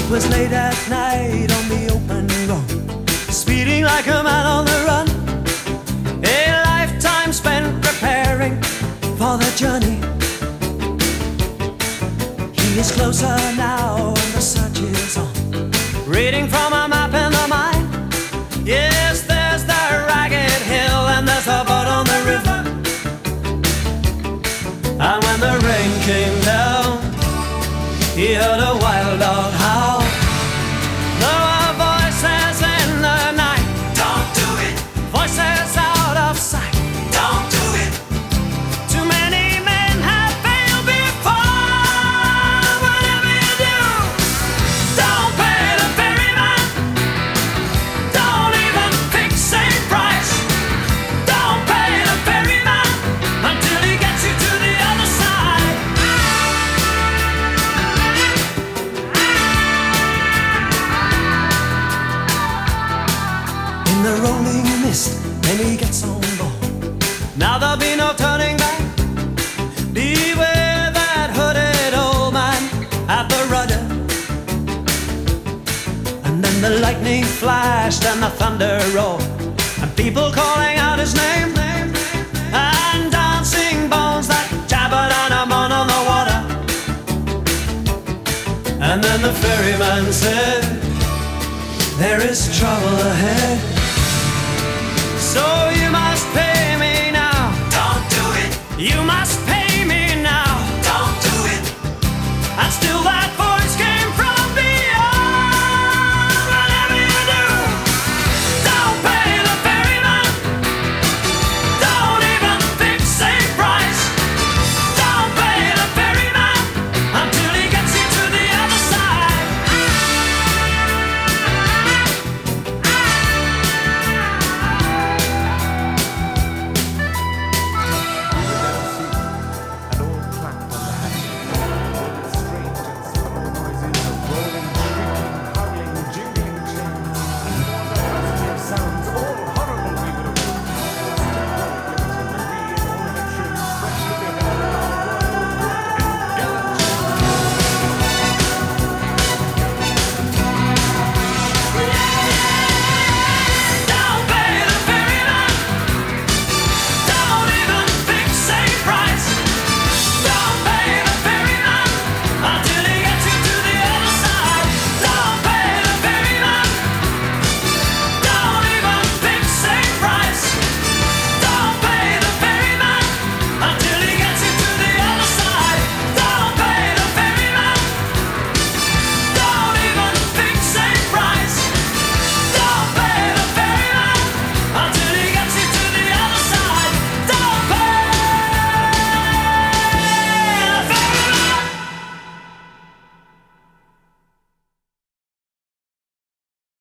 was late at night on the open road, speeding like a man on the run. A lifetime spent preparing for the journey. He is closer now and the search is on, reading from a map in the mind. Yes, there's the ragged hill and there's a boat on the river. And when the rain came down, he heard a wild dog howl. There were voices in the night. Don't do it. Voices out of sight. Don't do it. Too many men have failed before. Whatever you do, don't pay the ferryman. Don't even fix a price. Don't pay the ferryman until he gets you to the other side. In the rolling mist, when he gets on board, now there'll be no turning back. Beware that hooded old man at the rudder. And then the lightning flashed and the thunder roared, and people calling out his name, and dancing bones that jabbered on him on the water. And then the ferryman said, there is trouble ahead, so you must pay me now. Don't do it. You